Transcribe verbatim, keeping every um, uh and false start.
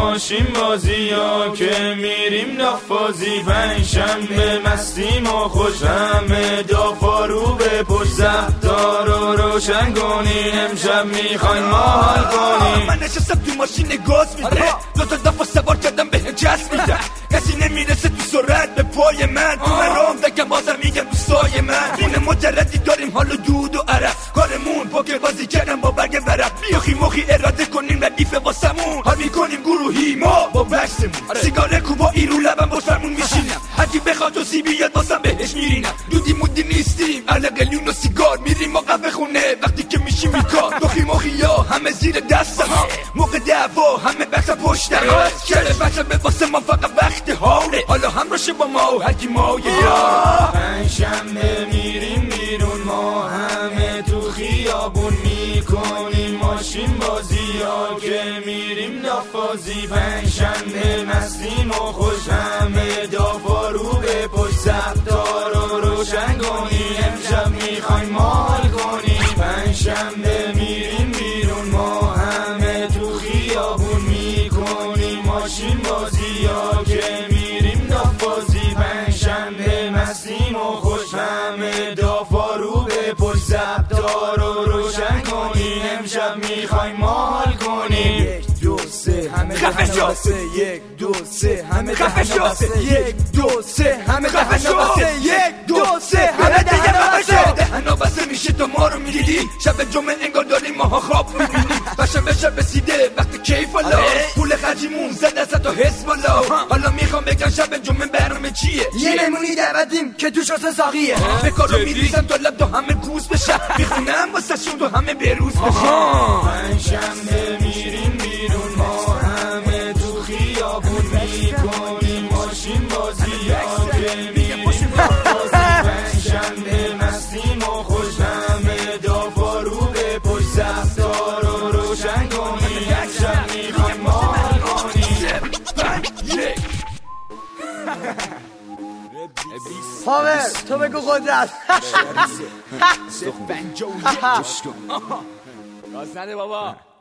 ماشین بازی ها که میریم نافازی، پنجشنبه مستیم و خوش همه دافا رو به پشت، زفتا رو روشن کنی امشب میخوایم ما حال کنیم. من نشستم تو ماشین گاز میده، دو تا دفعه سوار کردم به جست میده، کسی نمیرسه تو سرعت به پای من، تو من رام دکم بازم میگم دوستای من، خونه مجردی داریم حال دود و عرق، کارمون پاکر بازی کردم با برگ ورق، بیاخی مخی اراده کنیم ردیف واسمون، حال میکنیم گروهی ما با بکسمون، سیگار کوبا ایرو لبم باش فرمون میشینم، هرکی بخواد و سی بیاد بازم بهش میرینم، دودی مودی نیستیم علا قلیون و سیگار، میریم ما قهوه خونه وقتی که میشیم بیکار، دخی مخی ها همه زیر دستم، موقع دعوا همه بکس پشتم، کله بچه به واسه ما فقط وقت حاله، حالا هم باشه با ما و هرکی ما یه یار. پنجشنبه میریم بیرون ما همه تو خیابون، میکنیم ماشین بازی ها که میریم نافازی، پنجشنبه مستیم و خوش همه دافا رو به پشت، زفتا رو روشن کنیم امشب میخوایم ما حال کنیم. پنجشنبه میریم بیرون ما همه تو خیابون، میکنیم ماشین بازی ها که میریم نافازی، پنجشنبه مستیم و خوش همه دافا رو به پشت، زفتا رو روشن کنیم امشب میخوایم ما حال کنیم. یک دو سه همه دهنا بسه، یک دو سه همه دهنا بسه، یک دو سه همه دهنا بسه، یک دو سه همه دهنا بسه، دهنا بسه میشه تو ما رو میدیدی، شب جمعه انگار داریم ماها خواب میبینیم، بشه بشه بسیده وقت کیف والا، پول خرجیمون زد از تا حس والا، حالا میخوام بگم شب جمعه برنامه چیه، یه نمونی دعوتیم که توش واسه ساقیه، به کارو میریزم تا لب تو همه کوس بشه، میخونم واسه شون تو همه بروز بشه. پنجشنبه میریم بیرون ما همه تو خیابون، میکنیم ماشین بازی ها که میریم نافازی، پنجشنبه مستیم و خوش همه دافا رو به پشت، زفتا رو روشن کنیم امشب میخوایم ما حال کنیم. پاور تو بگو قدرت. گاز نده بابا.